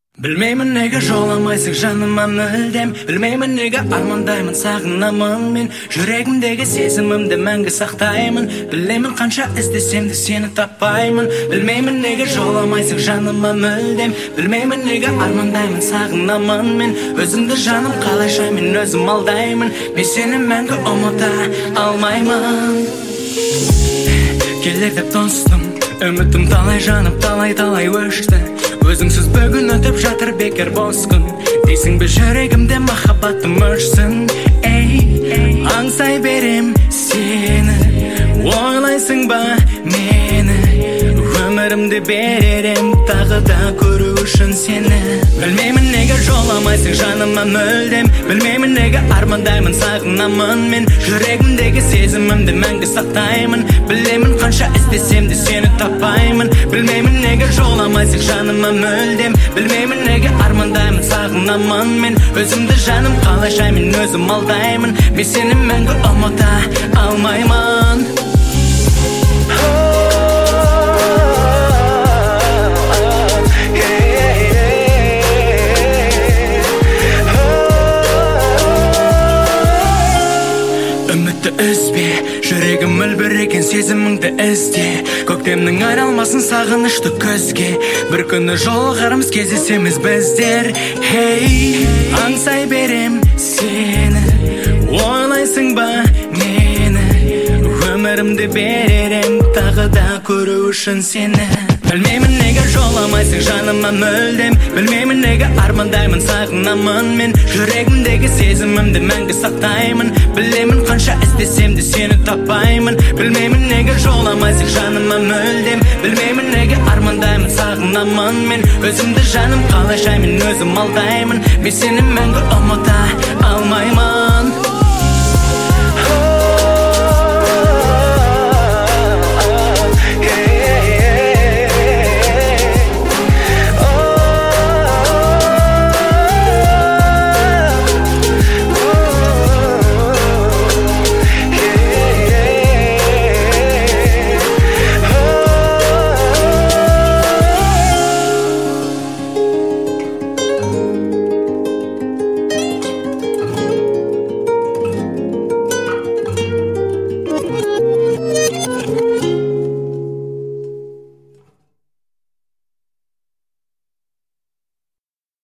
Білмеймін неге жоламайсың жаныма мүлдем, білмеймін неге армандаймын сағынамын мен, жүрегімдегі сезімімді мәңгі сақтаймын, білемін қанша іздесем де сені таппаймын. Білмеймін неге жоламайсың жаныма мүлдем, білмеймін неге армандаймын сағынамын мен, өзіңді жаным қалайша мен өзім алдаймын, мен сені мәңгі ұмыта алмаймын. Келер деп тостым, үмітім талай жанып талай өшті, өзіңсіз бүгін өтіп жатыр бекер бос күн. Дейсің бе жүрегімде махаббатым өшсін, ей, аңсай берем сені, ойлайсың ба мені, өмірімді беререм тағы да көру үшін сені. Білмеймін неге жоламайсың жаныма мүлдем, білмеймін неге армандаймын сағынамын мен, жүрегімдегі сезімімді мәңгі сақтаймын, білемін қанша іздесем де сені таппаймын. Білмеймін неге жоламайсың жаныма мүлдем, білмеймін неге армандаймын сағынамын мен, өзімді жаным қалайша мен өзім алдаймын, мен сені мәңгі ұмыта алмаймын. Үмітті үзбе, жүрегім үлбіреген сезіміңді ізде, көктемнің айналмасын сағынышты көзге, бір күні жолығарымыз кездесеміз біздер. Хей, аңсай берем сені, ойлайсың ба мені, өмірімді беререм тағы да көру үшін сені. Білмеймін неге жоламайсың жаныма мүлдем, білмеймін неге армандаймын сағынамын мен, жүрегімдегі сезімімді мәңгі сақтаймын, білемін қанша іздесем де сені таппаймын. Білмеймін неге жоламайсың жаныма мүлдем, білмеймін неге армандаймын сағынамын мен, өзімді жаным қалайша мен өзім алдаймын, мен сені мәңгі ұмыта алмаймын.